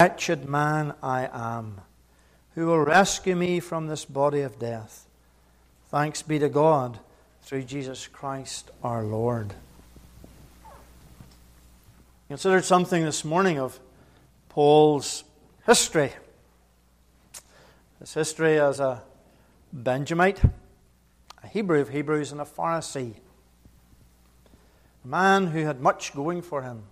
Wretched man I am, who will rescue me from this body of death? Thanks be to God through Jesus Christ our Lord. I considered something this morning of Paul's history. His history as a Benjamite, a Hebrew of Hebrews, and a Pharisee. A man who had much going for him.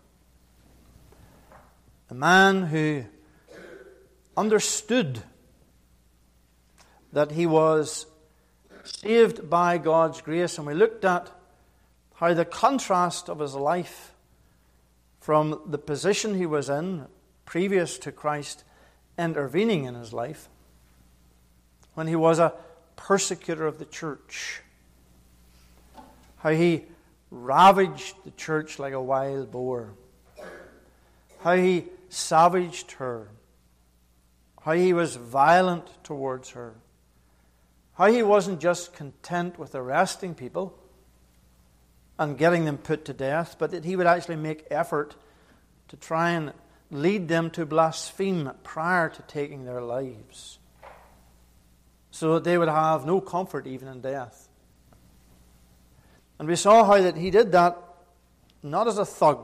A man who understood that he was saved by God's grace. And we looked at how the contrast of his life from the position he was in previous to Christ intervening in his life, when he was a persecutor of the church, how he ravaged the church like a wild boar, how he savaged her, how he was violent towards her, how he wasn't just content with arresting people and getting them put to death, but that he would actually make effort to try and lead them to blaspheme prior to taking their lives, so that they would have no comfort even in death. And we saw how that he did that not as a thug,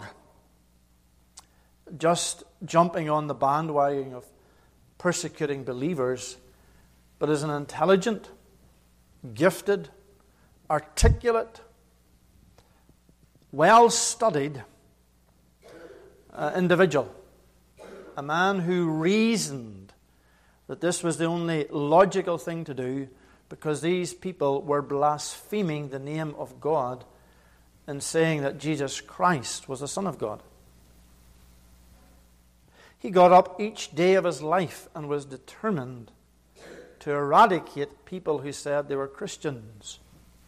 just jumping on the bandwagon of persecuting believers, but as an intelligent, gifted, articulate, well-studied individual. A man who reasoned that this was the only logical thing to do because these people were blaspheming the name of God and saying that Jesus Christ was the Son of God. He got up each day of his life and was determined to eradicate people who said they were Christians.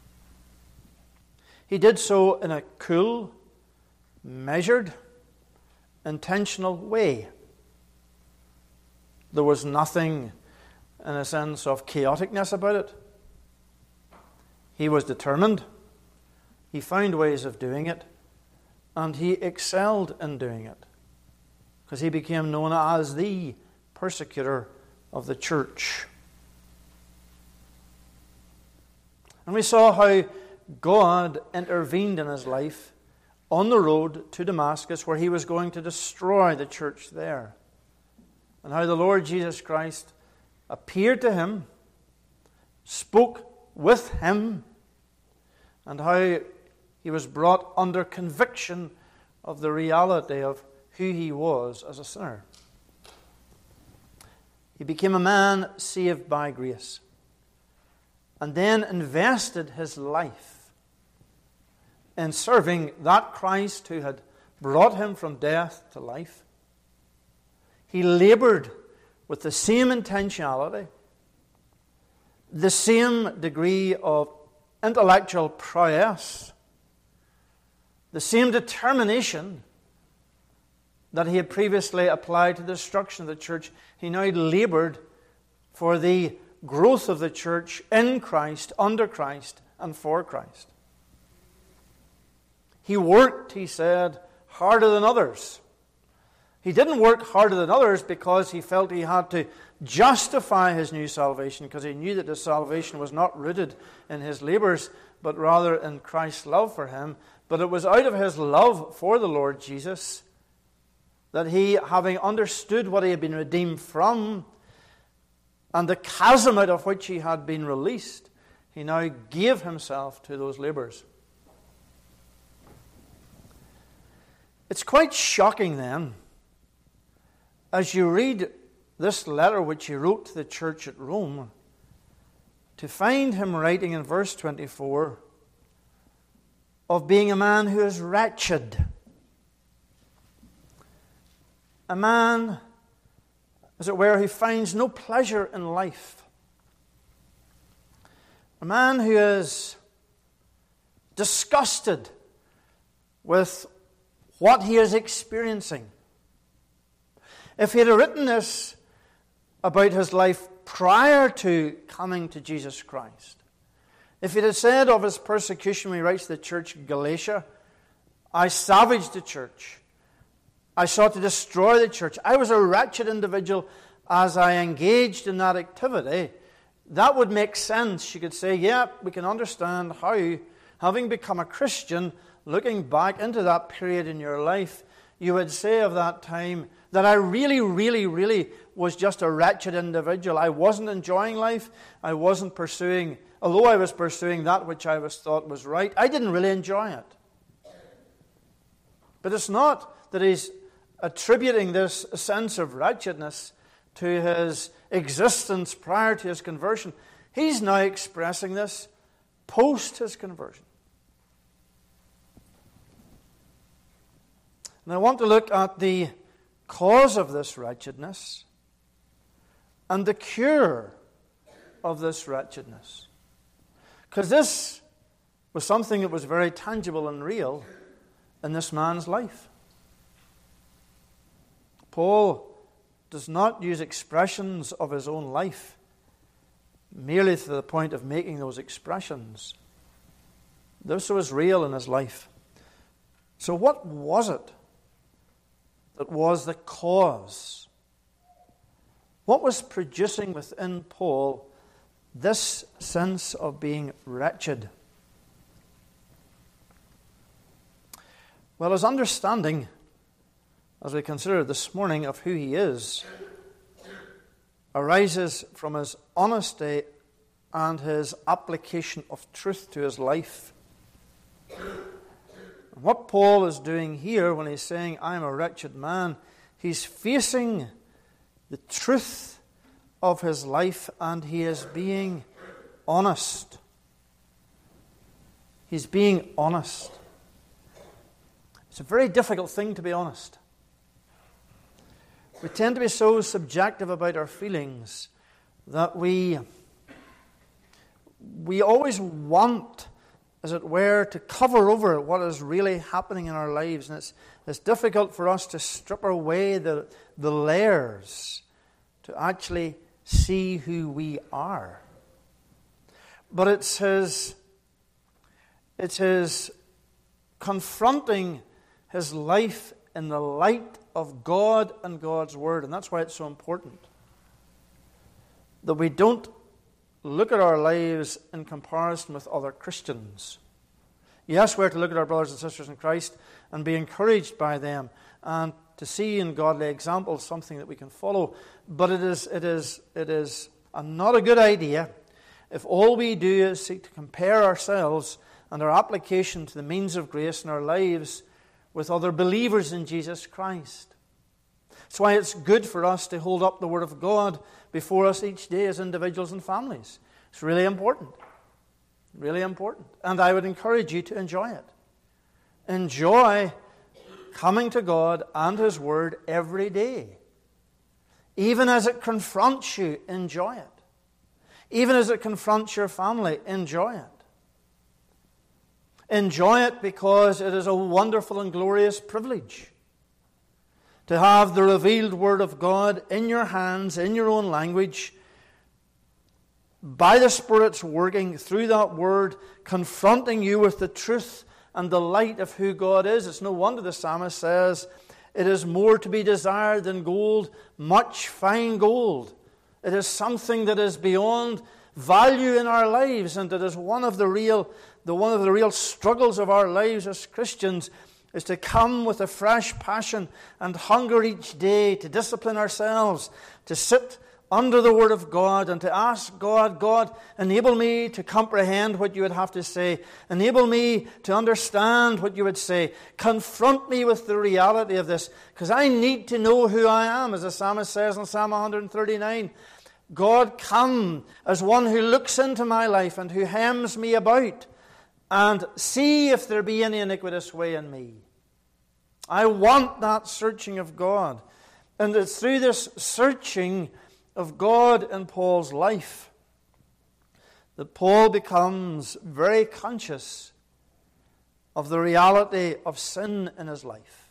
He did so in a cool, measured, intentional way. There was nothing, in a sense, of chaoticness about it. He was determined. He found ways of doing it. And he excelled in doing it, because he became known as the persecutor of the church. And we saw how God intervened in his life on the road to Damascus, where he was going to destroy the church there. And how the Lord Jesus Christ appeared to him, spoke with him, and how he was brought under conviction of the reality of who he was as a sinner. He became a man saved by grace, and then invested his life in serving that Christ who had brought him from death to life. He labored with the same intentionality, the same degree of intellectual prowess, the same determination that he had previously applied to the destruction of the church. He now labored for the growth of the church in Christ, under Christ, and for Christ. He worked, he said, harder than others. He didn't work harder than others because he felt he had to justify his new salvation, because he knew that his salvation was not rooted in his labors, but rather in Christ's love for him. But it was out of his love for the Lord Jesus that he, having understood what he had been redeemed from, and the chasm out of which he had been released, he now gave himself to those labors. It's quite shocking then, as you read this letter which he wrote to the church at Rome, to find him writing in verse 24 of being a man who is wretched. A man, as it were, who finds no pleasure in life. A man who is disgusted with what he is experiencing. If he had written this about his life prior to coming to Jesus Christ, if he had said of his persecution when he writes to the church in Galatia, I savaged the church, I sought to destroy the church. I was a wretched individual as I engaged in that activity. That would make sense. You could say, yeah, we can understand how, having become a Christian, looking back into that period in your life, you would say of that time that I really, really, really was just a wretched individual. I wasn't enjoying life. I wasn't pursuing, although I was pursuing that which I was thought was right, I didn't really enjoy it. But it's not that he's attributing this sense of wretchedness to his existence prior to his conversion. He's now expressing this post his conversion. And I want to look at the cause of this wretchedness and the cure of this wretchedness. Because this was something that was very tangible and real in this man's life. Paul does not use expressions of his own life merely to the point of making those expressions. This was real in his life. So what was it that was the cause? What was producing within Paul this sense of being wretched? Well, his understanding, as we consider this morning, of who he is, arises from his honesty and his application of truth to his life. And what Paul is doing here when he's saying, I am a wretched man, he's facing the truth of his life and he is being honest. He's being honest. It's a very difficult thing to be honest. We tend to be so subjective about our feelings that we always want, as it were, to cover over what is really happening in our lives. And it's difficult for us to strip away the layers to actually see who we are. But it's his confronting his life in the light of God and God's Word. And that's why it's so important that we don't look at our lives in comparison with other Christians. Yes, we're to look at our brothers and sisters in Christ and be encouraged by them and to see in godly examples something that we can follow. But it is not a good idea if all we do is seek to compare ourselves and our application to the means of grace in our lives with other believers in Jesus Christ. That's why it's good for us to hold up the Word of God before us each day as individuals and families. It's really important. Really important. And I would encourage you to enjoy it. Enjoy coming to God and His Word every day. Even as it confronts you, enjoy it. Even as it confronts your family, enjoy it. Enjoy it because it is a wonderful and glorious privilege to have the revealed Word of God in your hands, in your own language, by the Spirit's working through that Word, confronting you with the truth and the light of who God is. It's no wonder the psalmist says, it is more to be desired than gold, much fine gold. It is something that is beyond value in our lives, and it is one of the real struggles of our lives as Christians, is to come with a fresh passion and hunger each day to discipline ourselves, to sit under the Word of God and to ask God, God, enable me to comprehend what you would have to say. Enable me to understand what you would say. Confront me with the reality of this, because I need to know who I am, as the psalmist says in Psalm 139. God, come as one who looks into my life and who hems me about, and see if there be any iniquitous way in me. I want that searching of God. And it's through this searching of God in Paul's life that Paul becomes very conscious of the reality of sin in his life.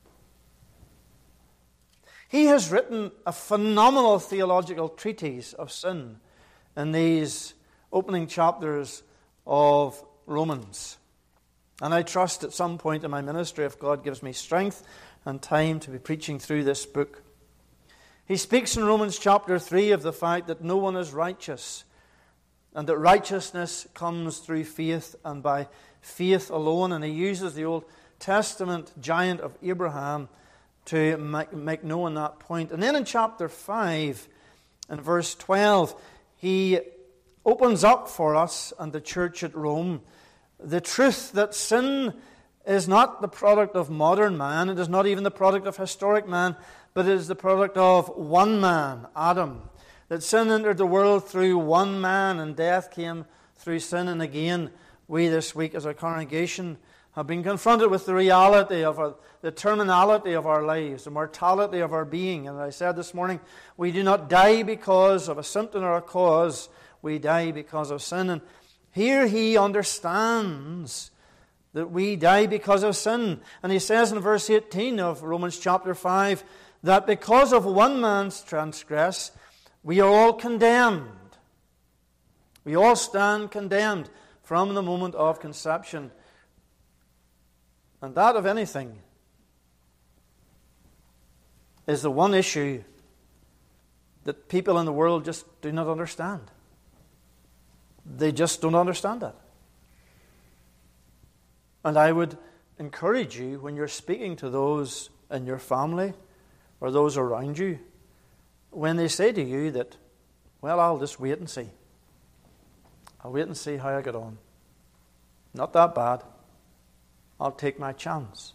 He has written a phenomenal theological treatise of sin in these opening chapters of Romans. And I trust at some point in my ministry, if God gives me strength, and time to be preaching through this book. He speaks in Romans chapter 3 of the fact that no one is righteous, and that righteousness comes through faith and by faith alone. And he uses the Old Testament giant of Abraham to make known that point. And then in chapter 5, in verse 12, he opens up for us and the church at Rome the truth that sin is not the product of modern man. It is not even the product of historic man, but it is the product of one man, Adam. That sin entered the world through one man, and death came through sin. And again, we this week as a congregation have been confronted with the reality of the terminality of our lives, the mortality of our being. And as I said this morning, we do not die because of a symptom or a cause. We die because of sin. And here he understands that we die because of sin. And he says in verse 18 of Romans chapter 5 that because of one man's transgress, we are all condemned. We all stand condemned from the moment of conception. And that, of anything, is the one issue that people in the world just do not understand. They just don't understand it. And I would encourage you, when you're speaking to those in your family or those around you, when they say to you that, well, I'll just wait and see. I'll wait and see how I get on. Not that bad. I'll take my chance.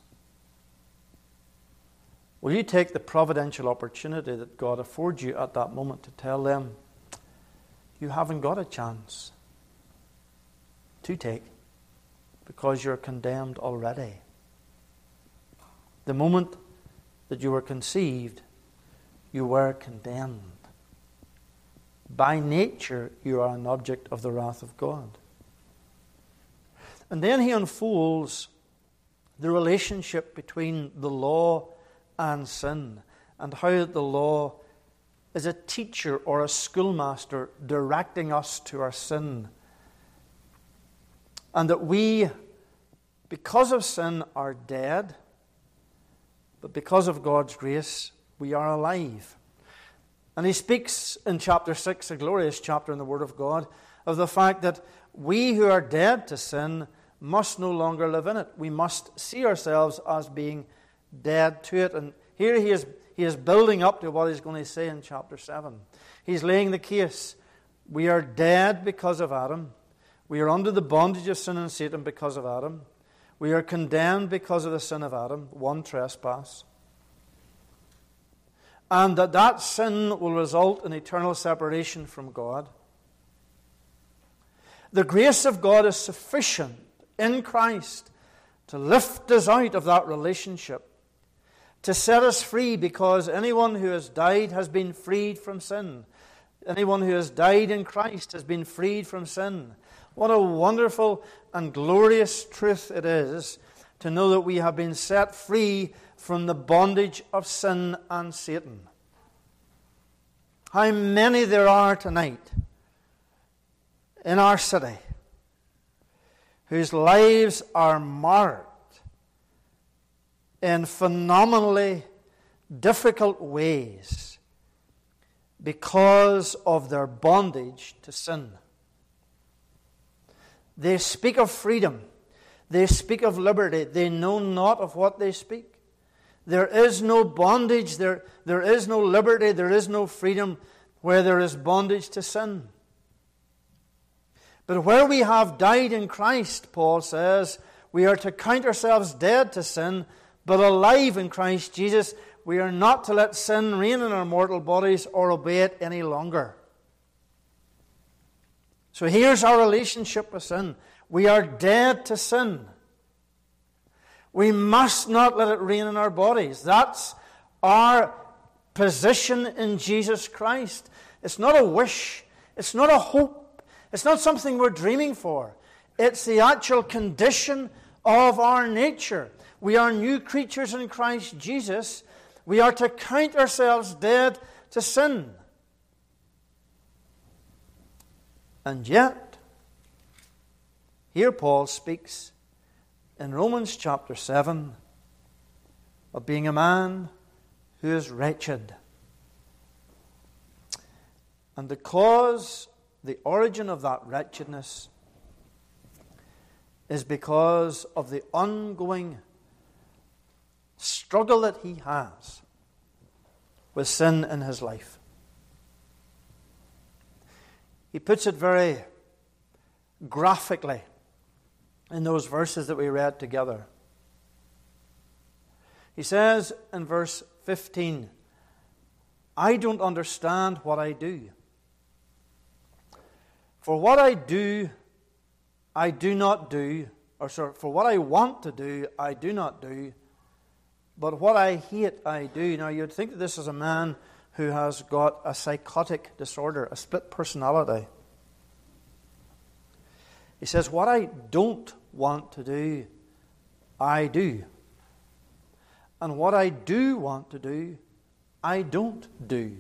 Will you take the providential opportunity that God affords you at that moment to tell them, you haven't got a chance to take because you're condemned already. The moment that you were conceived, you were condemned. By nature, you are an object of the wrath of God. And then he unfolds the relationship between the law and sin, and how the law is a teacher or a schoolmaster directing us to our sin. And that we, because of sin, are dead, but because of God's grace, we are alive. And he speaks in chapter 6, a glorious chapter in the Word of God, of the fact that we who are dead to sin must no longer live in it. We must see ourselves as being dead to it. And here he is building up to what he's going to say in chapter 7. He's laying the case. We are dead because of Adam. We are under the bondage of sin and Satan because of Adam. We are condemned because of the sin of Adam, one trespass. And that sin will result in eternal separation from God. The grace of God is sufficient in Christ to lift us out of that relationship, to set us free, because anyone who has died has been freed from sin. Anyone who has died in Christ has been freed from sin. What a wonderful and glorious truth it is to know that we have been set free from the bondage of sin and Satan. How many there are tonight in our city whose lives are marked in phenomenally difficult ways because of their bondage to sin. They speak of freedom. They speak of liberty. They know not of what they speak. There is no bondage. There is no liberty. There is no freedom where there is bondage to sin. But where we have died in Christ, Paul says, we are to count ourselves dead to sin, but alive in Christ Jesus. We are not to let sin reign in our mortal bodies or obey it any longer. So here's our relationship with sin. We are dead to sin. We must not let it reign in our bodies. That's our position in Jesus Christ. It's not a wish. It's not a hope. It's not something we're dreaming for. It's the actual condition of our nature. We are new creatures in Christ Jesus. We are to count ourselves dead to sin. And yet, here Paul speaks in Romans chapter 7 of being a man who is wretched. And the origin of that wretchedness is because of the ongoing struggle that he has with sin in his life. He puts it very graphically in those verses that we read together. He says in verse 15, I don't understand what I do. For what I do, I do not do. For what I want to do, I do not do. But what I hate, I do. Now, you'd think that this is a man who has got a psychotic disorder, a split personality. He says, what I don't want to do, I do. And what I do want to do, I don't do.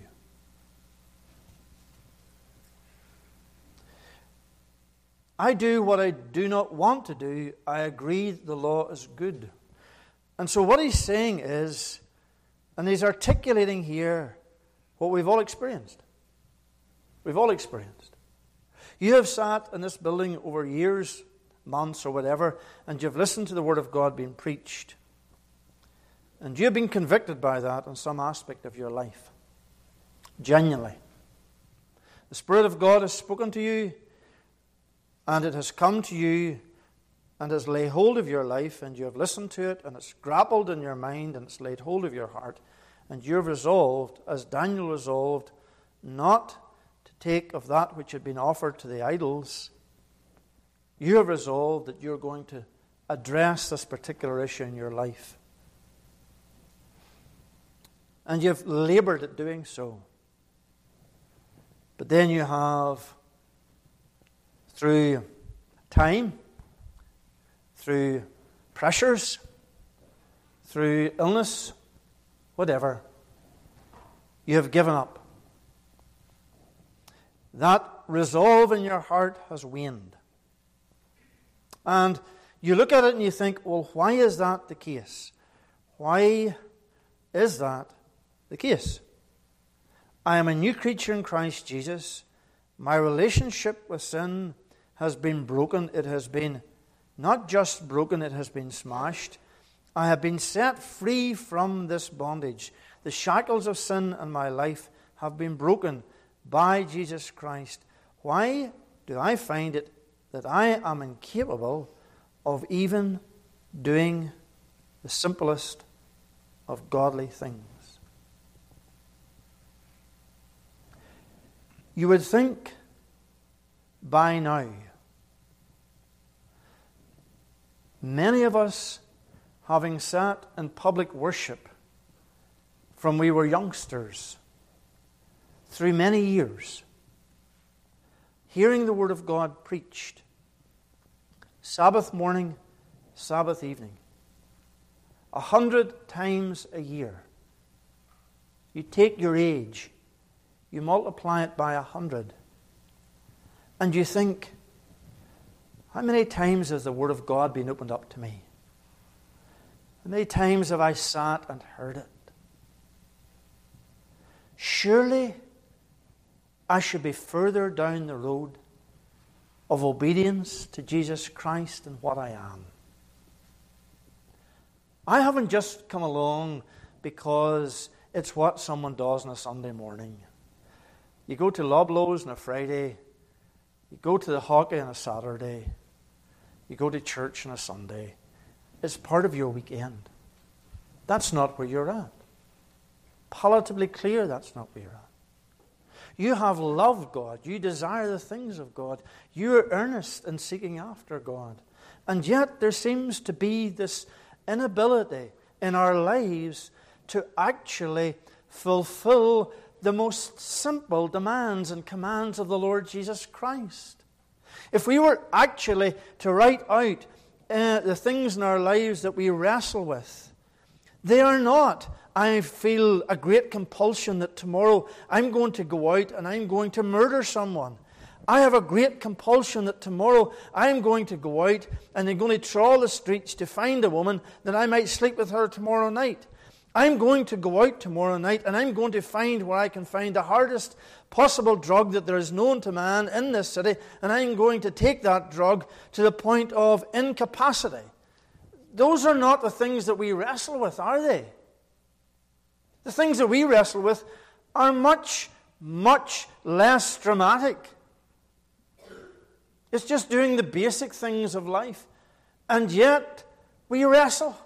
I do what I do not want to do. I agree the law is good. And so what he's saying is, and he's articulating here what we've all experienced. We've all experienced. You have sat in this building over years, months or whatever, and you've listened to the Word of God being preached. And you've been convicted by that in some aspect of your life. Genuinely. The Spirit of God has spoken to you, and it has come to you and has laid hold of your life, and you have listened to it, and it's grappled in your mind, and it's laid hold of your heart, and you've resolved, as Daniel resolved, not to take of that which had been offered to the idols. You have resolved that you're going to address this particular issue in your life. And you've labored at doing so. But then you have, through time, through pressures, through illness, whatever, you have given up. That resolve in your heart has waned. And you look at it and you think, well, why is that the case? Why is that the case? I am a new creature in Christ Jesus. My relationship with sin has been broken. It has been not just broken, it has been smashed. I have been set free from this bondage. The shackles of sin in my life have been broken by Jesus Christ. Why do I find it that I am incapable of even doing the simplest of godly things? You would think by now, many of us, having sat in public worship from we were youngsters, through many years, hearing the Word of God preached, Sabbath morning, Sabbath evening, 100 times a year. You take your age, you multiply it by 100, and you think, how many times has the Word of God been opened up to me? How many times have I sat and heard it? Surely I should be further down the road of obedience to Jesus Christ than what I am. I haven't just come along because it's what someone does on a Sunday morning. You go to Loblaws on a Friday, you go to the hockey on a Saturday, you go to church on a Sunday. It's part of your weekend. That's not where you're at. Palatably clear, that's not where you're at. You have loved God. You desire the things of God. You are earnest in seeking after God. And yet there seems to be this inability in our lives to actually fulfill the most simple demands and commands of the Lord Jesus Christ. If we were actually to write out the things in our lives that we wrestle with, they are not, I feel a great compulsion that tomorrow I'm going to go out and I'm going to murder someone. I have a great compulsion that tomorrow I'm going to go out and I'm going to trawl the streets to find a woman that I might sleep with her tomorrow night. I'm going to go out tomorrow night and I'm going to find where I can find the hardest possible drug that there is known to man in this city, and I'm going to take that drug to the point of incapacity. Those are not the things that we wrestle with, are they? The things that we wrestle with are much, much less dramatic. It's just doing the basic things of life. And yet, we wrestle.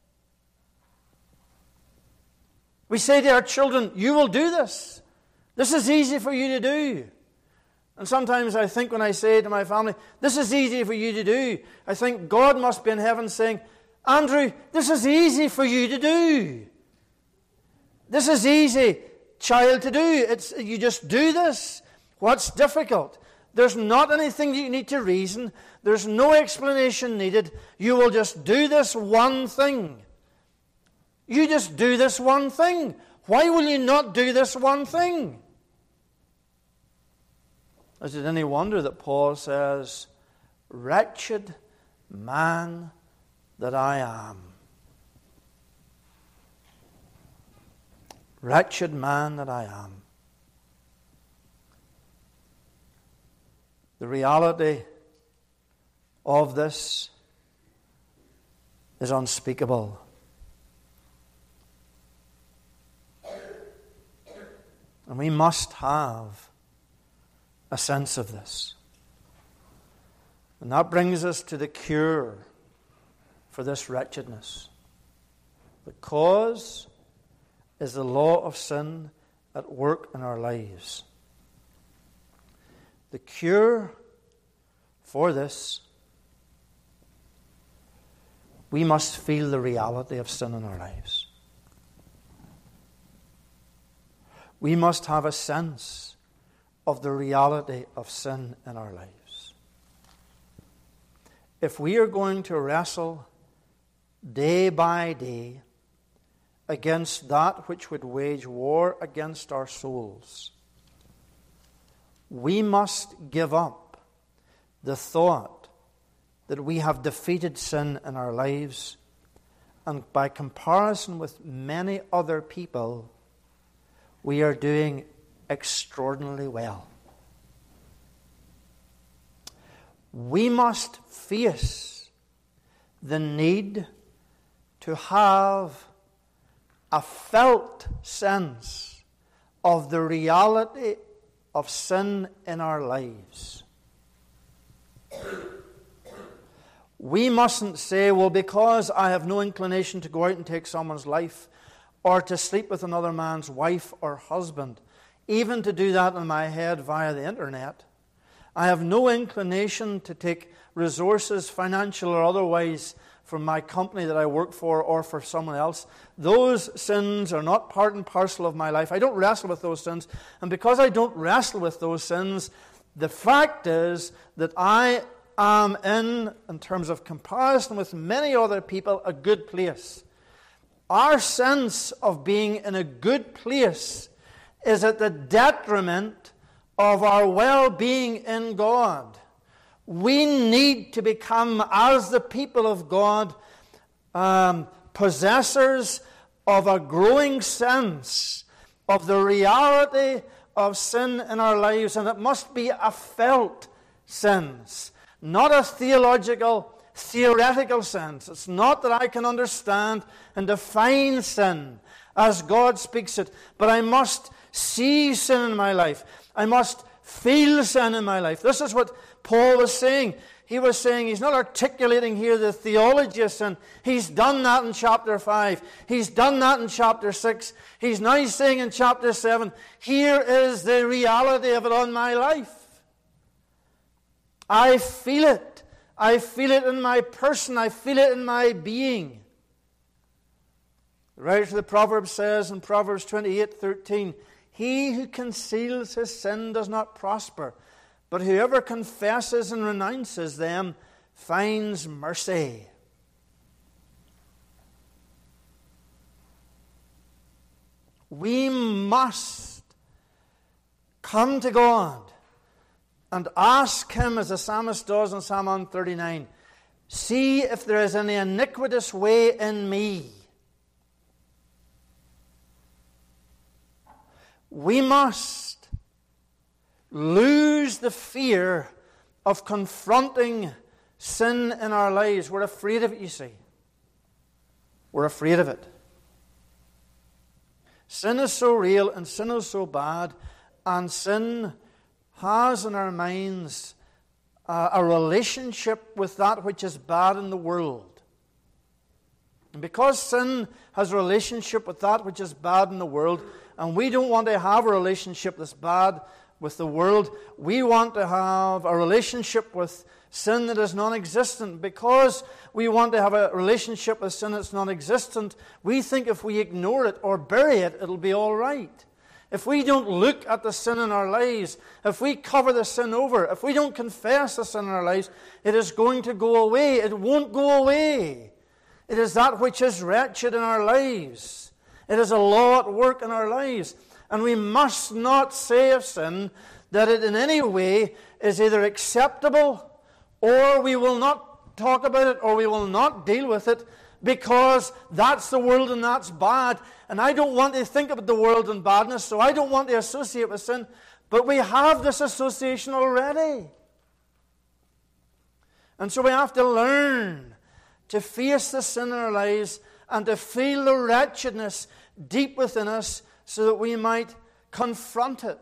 We say to our children, you will do this. This is easy for you to do. And sometimes I think when I say to my family, this is easy for you to do, I think God must be in heaven saying, Andrew, this is easy for you to do. This is easy, child, to do. You just do this. What's difficult? There's not anything you need to reason. There's no explanation needed. You will just do this one thing. You just do this one thing. Why will you not do this one thing? Is it any wonder that Paul says, wretched man that I am. Wretched man that I am. The reality of this is unspeakable. And we must have a sense of this. And that brings us to the cure for this wretchedness. The cause is the law of sin at work in our lives. The cure for this, we must feel the reality of sin in our lives. We must have a sense of the reality of sin in our lives. If we are going to wrestle day by day against that which would wage war against our souls, we must give up the thought that we have defeated sin in our lives, and by comparison with many other people, we are doing extraordinarily well. We must face the need to have a felt sense of the reality of sin in our lives. We mustn't say, well, because I have no inclination to go out and take someone's life, or to sleep with another man's wife or husband, even to do that in my head via the internet. I have no inclination to take resources, financial or otherwise, from my company that I work for or for someone else. Those sins are not part and parcel of my life. I don't wrestle with those sins. And because I don't wrestle with those sins, the fact is that I am in terms of comparison with many other people, a good place. Our sense of being in a good place is at the detriment of our well-being in God. We need to become, as the people of God, possessors of a growing sense of the reality of sin in our lives, and it must be a felt sense, not a theoretical sense. It's not that I can understand and define sin as God speaks it, but I must see sin in my life. I must feel sin in my life. This is what Paul was saying. He was saying he's not articulating here the theology of sin. He's done that in chapter 5. He's done that in chapter 6. He's now saying in chapter 7, here is the reality of it on my life. I feel it. I feel it in my person. I feel it in my being. The writer of the Proverbs says in Proverbs 28:13, he who conceals his sin does not prosper, but whoever confesses and renounces them finds mercy. We must come to God and ask Him, as the psalmist does in Psalm 139, see if there is any iniquitous way in me. we must lose the fear of confronting sin in our lives. We're afraid of it, you see. We're afraid of it. Sin is so real and sin is so bad, and sin has in our minds a relationship with that which is bad in the world. And because sin has a relationship with that which is bad in the world, and we don't want to have a relationship that's bad with the world, we want to have a relationship with sin that is non-existent. Because we want to have a relationship with sin that's non-existent, we think if we ignore it or bury it, it'll be all right. If we don't look at the sin in our lives, if we cover the sin over, if we don't confess the sin in our lives, it is going to go away. It won't go away. It is that which is wretched in our lives. It is a law at work in our lives. And we must not say of sin that it in any way is either acceptable, or we will not talk about it, or we will not deal with it, because that's the world and that's bad. And I don't want to think about the world and badness, so I don't want to associate with sin. But we have this association already. And so we have to learn to face the sin in our lives and to feel the wretchedness deep within us so that we might confront it.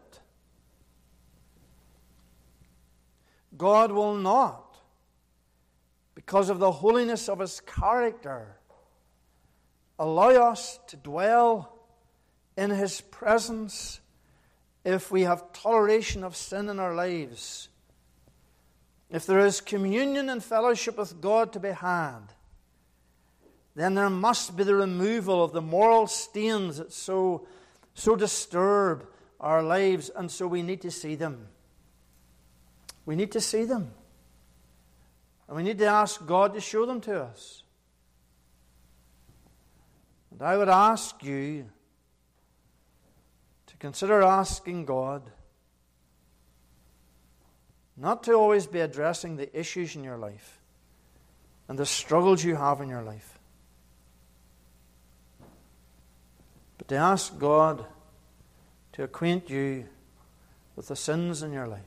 God will not, because of the holiness of His character, allow us to dwell in His presence if we have toleration of sin in our lives. If there is communion and fellowship with God to be had, then there must be the removal of the moral stains that so disturb our lives, and so we need to see them. We need to see them. And we need to ask God to show them to us. And I would ask you to consider asking God not to always be addressing the issues in your life and the struggles you have in your life, but to ask God to acquaint you with the sins in your life.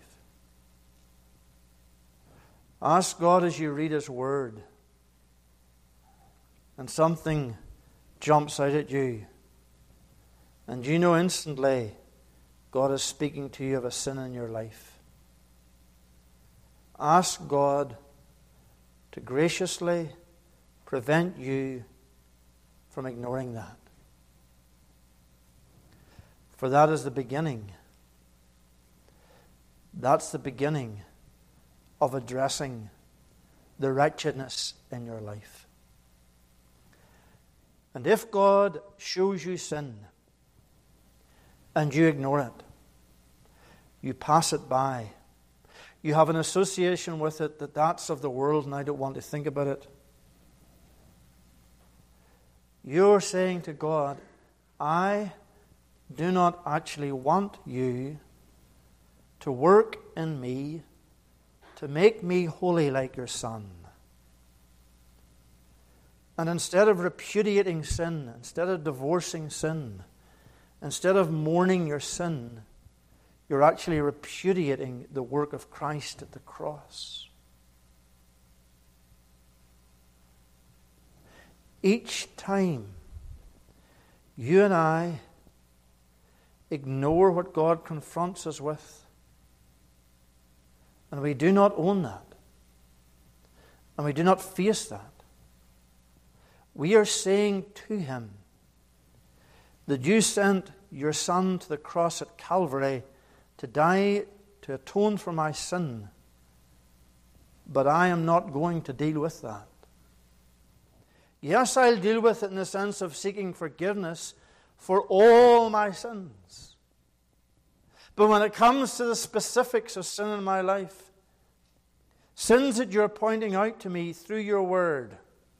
Ask God as you read His Word and something jumps out at you, and you know instantly God is speaking to you of a sin in your life. Ask God to graciously prevent you from ignoring that. For that is the beginning. That's the beginning of addressing the wretchedness in your life. And if God shows you sin and you ignore it, you pass it by, you have an association with it that's of the world and I don't want to think about it, you're saying to God, I do not actually want you to work in me to make me holy like your Son. And instead of repudiating sin, instead of divorcing sin, instead of mourning your sin, you're actually repudiating the work of Christ at the cross. Each time you and I ignore what God confronts us with, and we do not own that, and we do not face that, we are saying to Him that you sent your Son to the cross at Calvary to die, to atone for my sin, but I am not going to deal with that. Yes, I'll deal with it in the sense of seeking forgiveness for all my sins. But when it comes to the specifics of sin in my life, sins that you're pointing out to me through your word,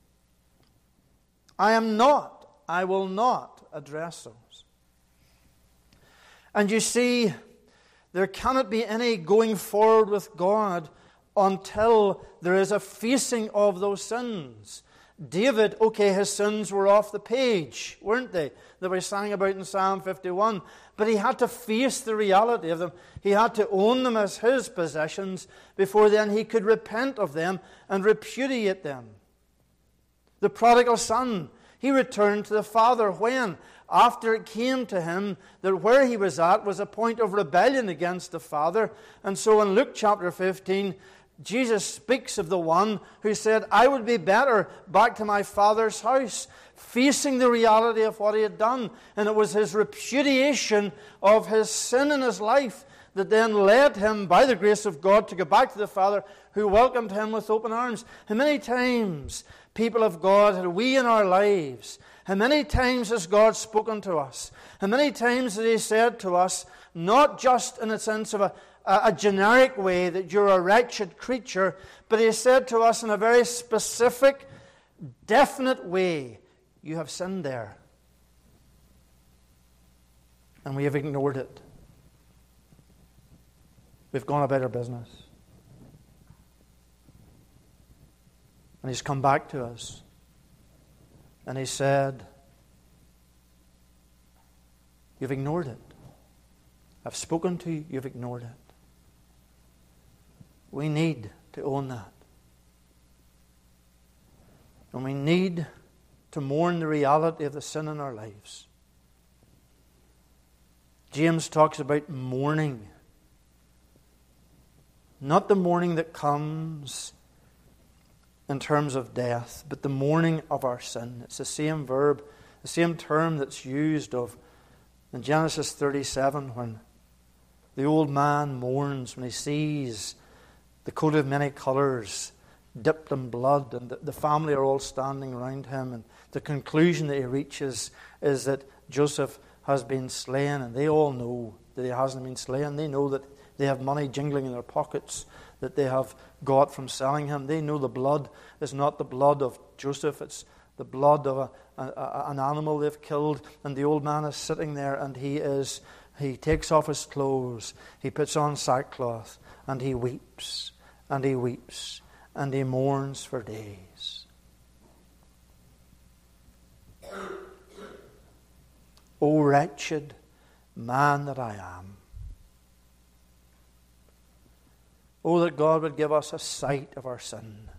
I will not address those. And you see, there cannot be any going forward with God until there is a facing of those sins. David, okay, his sins were off the page, weren't they? That we sang about in Psalm 51. But he had to face the reality of them. He had to own them as his possessions before then he could repent of them and repudiate them. The prodigal son, he returned to the father when? After it came to him that where he was at was a point of rebellion against the father. And so in Luke chapter 15, Jesus speaks of the one who said, I would be better back to my father's house, facing the reality of what he had done. And it was his repudiation of his sin in his life that then led him, by the grace of God, to go back to the Father, who welcomed him with open arms. How many times, people of God, have we in our lives, how many times has God spoken to us? How many times has He said to us, not just in a sense of a generic way that you're a wretched creature, but He said to us in a very specific, definite way, you have sinned there. And we have ignored it. We've gone about our business. And He's come back to us. And He said, you've ignored it. I've spoken to you, you've ignored it. We need to own that. And we need to mourn the reality of the sin in our lives. James talks about mourning. Not the mourning that comes in terms of death, but the mourning of our sin. It's the same verb, the same term that's used of in Genesis 37 when the old man mourns when he sees the coat of many colours dipped in blood, and the family are all standing around him, and the conclusion that he reaches is that Joseph has been slain, and they all know that he hasn't been slain. They know that they have money jingling in their pockets that they have got from selling him. They know the blood is not the blood of Joseph, it's the blood of an animal they've killed, and the old man is sitting there, and he takes off his clothes, he puts on sackcloth, and he weeps, and he weeps, and he mourns for days. O wretched man that I am. Oh, that God would give us a sight of our sin.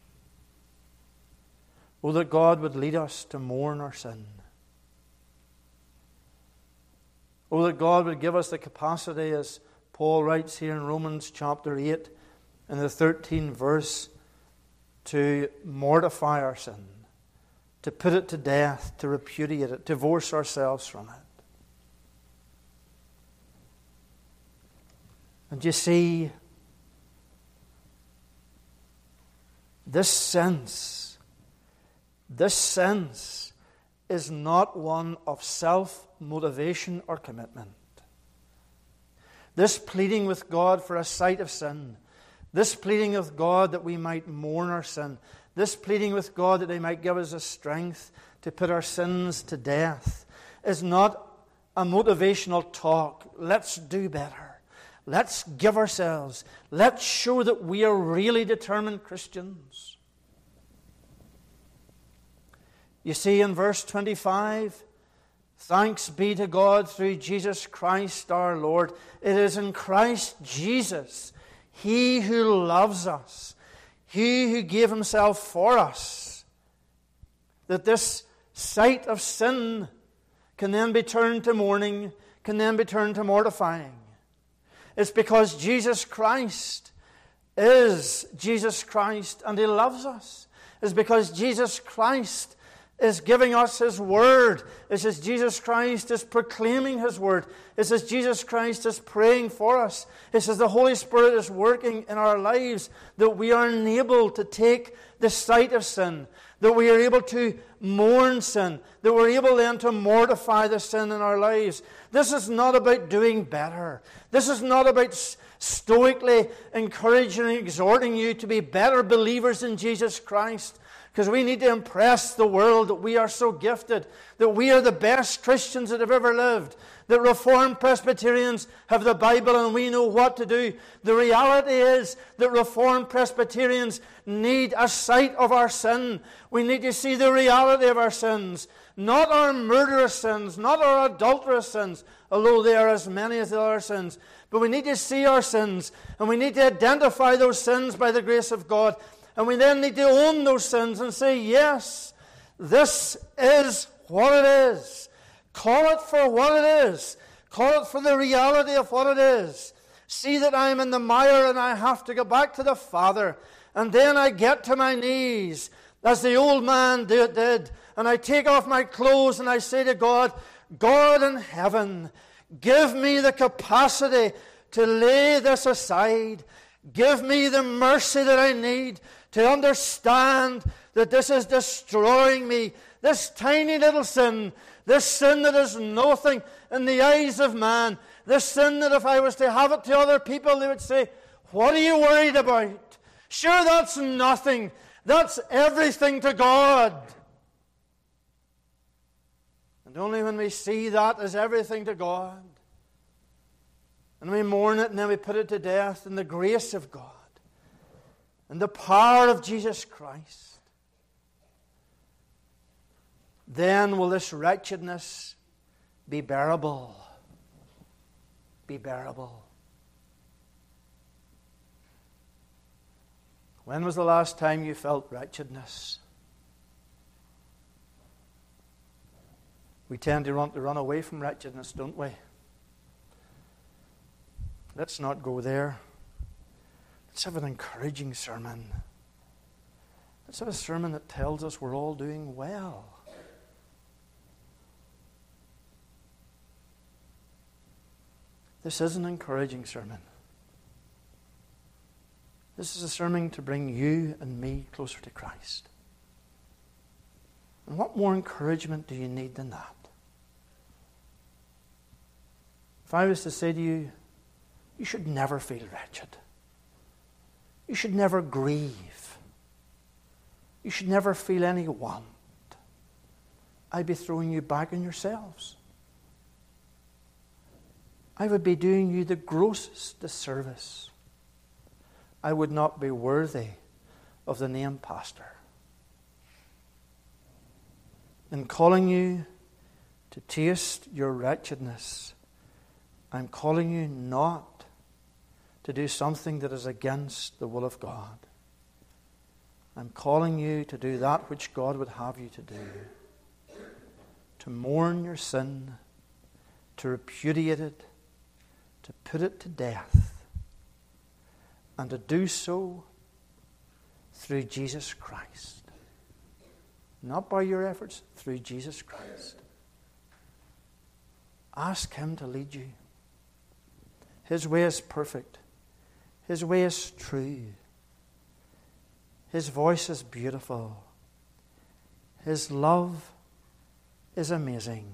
Oh, that God would lead us to mourn our sin. Oh, that God would give us the capacity, as Paul writes here in Romans chapter 8, in the 13th verse, to mortify our sin, to put it to death, to repudiate it, to divorce ourselves from it. And you see, this sense is not one of self-motivation or commitment. This pleading with God for a sight of sin, this pleading with God that we might mourn our sin, this pleading with God that He might give us the strength to put our sins to death, is not a motivational talk. Let's do better. Let's give ourselves. Let's show that we are really determined Christians. You see in verse 25, thanks be to God through Jesus Christ our Lord. It is in Christ Jesus, He who loves us, He who gave Himself for us, that this sight of sin can then be turned to mourning, can then be turned to mortifying. It's because Jesus Christ is Jesus Christ and He loves us. It's because Jesus Christ is giving us His Word. It's as Jesus Christ is proclaiming His Word. It's as Jesus Christ is praying for us. It's as the Holy Spirit is working in our lives that we are enabled to take the sight of sin, that we are able to mourn sin, that we're able then to mortify the sin in our lives. This is not about doing better. This is not about stoically encouraging and exhorting you to be better believers in Jesus Christ. because we need to impress the world that we are so gifted, that we are the best Christians that have ever lived, that Reformed Presbyterians have the Bible and we know what to do. The reality is that Reformed Presbyterians need a sight of our sin. We need to see the reality of our sins, not our murderous sins, not our adulterous sins, although they are as many as the other sins. But we need to see our sins, and we need to identify those sins by the grace of God. And we then need to own those sins and say, yes, this is what it is. Call it for what it is. Call it for the reality of what it is. See that I'm in the mire and I have to go back to the Father. And then I get to my knees, as the old man did. And I take off my clothes and I say to God, God in heaven, give me the capacity to lay this aside. Give me the mercy that I need to understand that this is destroying me. This tiny little sin, this sin that is nothing in the eyes of man, this sin that if I was to have it to other people, they would say, what are you worried about? Sure, that's nothing. That's everything to God. And only when we see that as everything to God, and we mourn it and then we put it to death in the grace of God and the power of Jesus Christ, then will this wretchedness be bearable. Be bearable. When was the last time you felt wretchedness? We tend to want to run away from wretchedness, don't we? Let's not go there. Let's have an encouraging sermon. Let's have a sermon that tells us we're all doing well. This is an encouraging sermon. This is a sermon to bring you and me closer to Christ. And what more encouragement do you need than that? If I was to say to you, you should never feel wretched. You should never grieve. You should never feel any want. I'd be throwing you back on yourselves. I would be doing you the grossest disservice. I would not be worthy of the name pastor. In calling you to taste your wretchedness, I'm calling you not to do something that is against the will of God. I'm calling you to do that which God would have you to do. To mourn your sin, to repudiate it, to put it to death, and to do so through Jesus Christ. Not by your efforts, through Jesus Christ. Ask Him to lead you. His way is perfect. His way is true. His voice is beautiful. His love is amazing.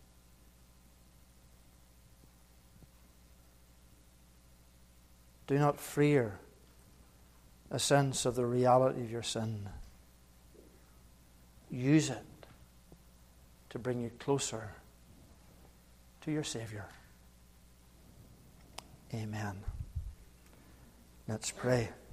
Do not fear a sense of the reality of your sin. Use it to bring you closer to your Savior. Amen. Let's pray.